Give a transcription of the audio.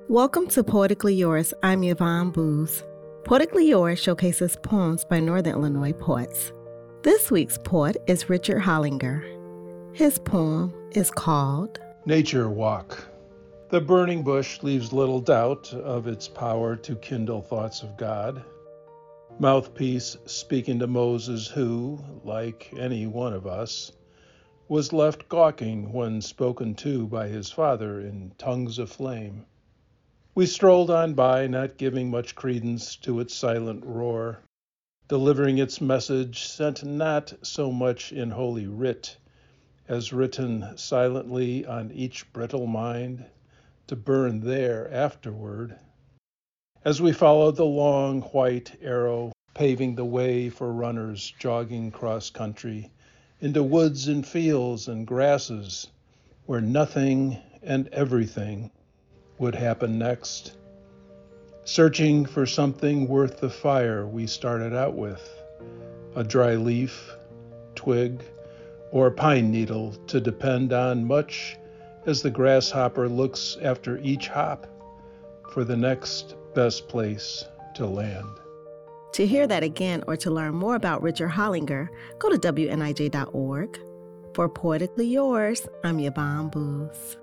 Welcome to Poetically Yours. I'm Yvonne Booz. Poetically Yours showcases poems by Northern Illinois poets. This week's poet is Richard Hollinger. His poem is called Nature Walk. The burning bush leaves little doubt of its power to kindle thoughts of God. Mouthpiece speaking to Moses who, like any one of us, was left gawking when spoken to by his father in tongues of flame. We strolled on by, not giving much credence to its silent roar, delivering its message sent not so much in holy writ as written silently on each brittle mind to burn there afterward. As we followed the long white arrow, paving the way for runners jogging cross-country into woods and fields and grasses where nothing and everything would happen next. Searching for something worth the fire we started out with, a dry leaf, twig, or pine needle to depend on much as the grasshopper looks after each hop for the next best place to land. To hear that again or to learn more about Richard Hollinger, go to WNIJ.org. For Poetically Yours, I'm Yvonne Booz.